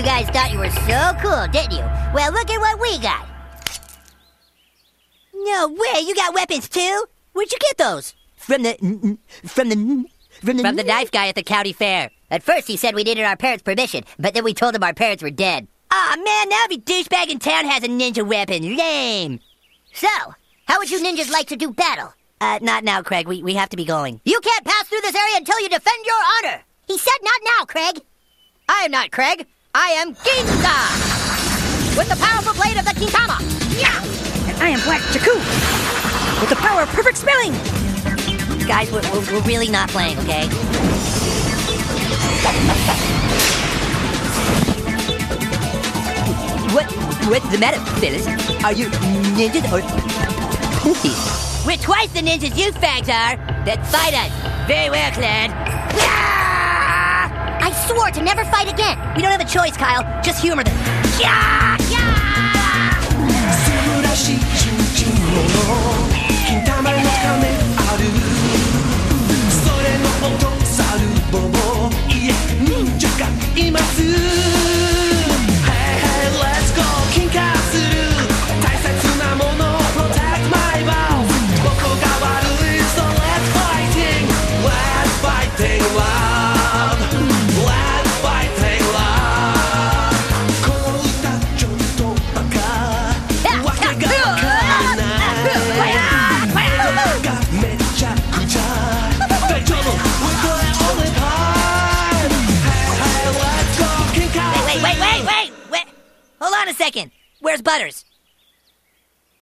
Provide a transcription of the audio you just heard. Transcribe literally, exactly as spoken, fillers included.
You guys thought you were so cool, didn't you? Well, look at what we got. No way, you got weapons too? Where'd you get those? From the... From the... From the... From the knife guy at the county fair. At first he said we needed our parents' permission, but then we told him our parents were dead. Aw, man, now every douchebag in town has a ninja weapon. Lame. So, how would you ninjas like to do battle? Uh, not now, Craig. We, we have to be going. You can't pass through this area until you defend your honor. He said not now, Craig. I am not Craig. I am Ginza! With the powerful blade of the Kinkama! Yeah! And I am Black Jakku! With the power of perfect spelling! Guys, we're, we're, we're really not playing, okay? What? What's the matter, fellas? Are you ninjas or pussies? We're twice the ninjas you fags are! Then fight us! Very well, clan! I swore to never fight again. We don't have a choice, Kyle. Just humor them. Yeah! Yeah! Hold on a second. Where's Butters?